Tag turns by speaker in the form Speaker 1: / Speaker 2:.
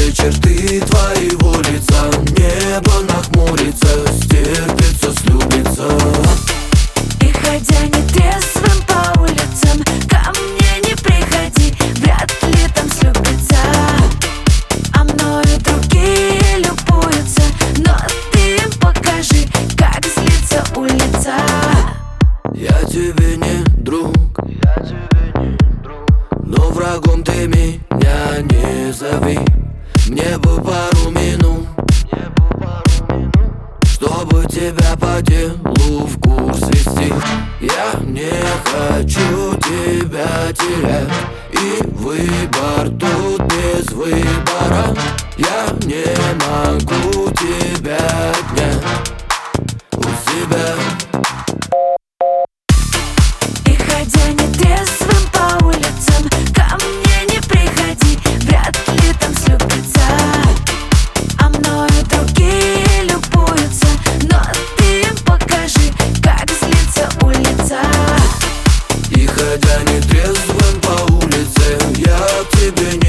Speaker 1: все черты твоего лица. Небо нахмурится, стерпится, слюбится.
Speaker 2: И ходя нетрезвым по улицам, ко мне не приходи, вряд ли там слюбится. А мною другие любуются, но ты им покажи, как злится улица.
Speaker 1: Я тебе не друг, но врагом ты меня не зови. Мне бы пару минут, чтобы тебя по делу в курс вести. Я не хочу тебя терять, и выбор тут без выбора. Я не могу тебя отнять у себя.
Speaker 2: И ходя нетрезвым по улицам, ко мне не приходи, вряд ли там слюбится. А мною другие любуются, но ты им покажи, как злится улица.
Speaker 1: И ходя нетрезвым по улице, я к тебе не